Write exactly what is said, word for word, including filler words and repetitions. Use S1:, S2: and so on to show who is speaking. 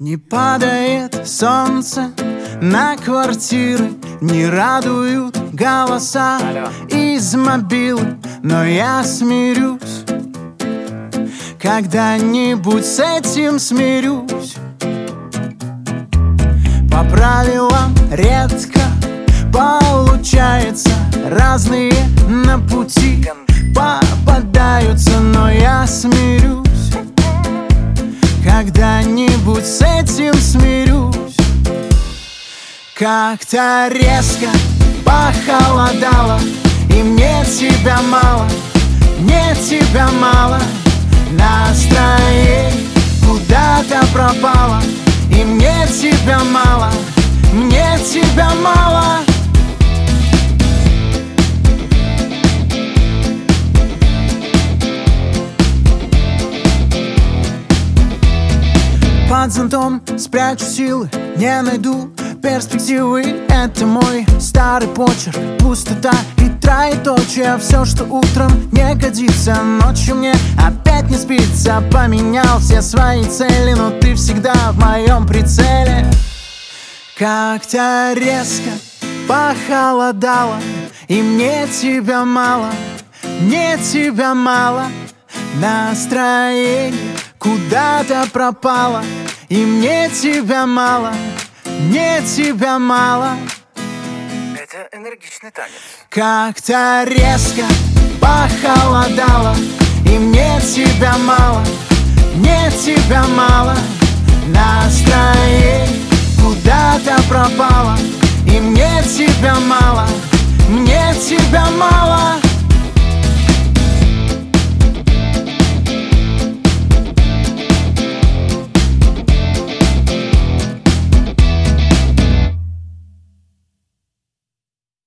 S1: Не падает солнце на квартиры, не радуют голоса из мобилы, но я смирюсь, когда-нибудь с этим смирюсь. По правилам редко получается, разные на пути попадаются, но я смирюсь, когда-нибудь с этим смирюсь. Как-то резко похолодало, и мне тебя мало, мне тебя мало. Настроение куда-то пропало, и мне тебя мало, мне тебя мало. Под зонтом спрячу силы, не найду перспективы. Это мой старый почерк, пустота и троеточие. Все, что утром не годится, ночью мне опять не спится. Поменял все свои цели, но ты всегда в моем прицеле. Как-то резко похолодало, и мне тебя мало, мне тебя мало. Настроение куда-то пропало, и мне тебя мало, мне тебя мало.
S2: Это энергичный танец.
S1: Как-то резко похолодало, и мне тебя мало, мне тебя мало.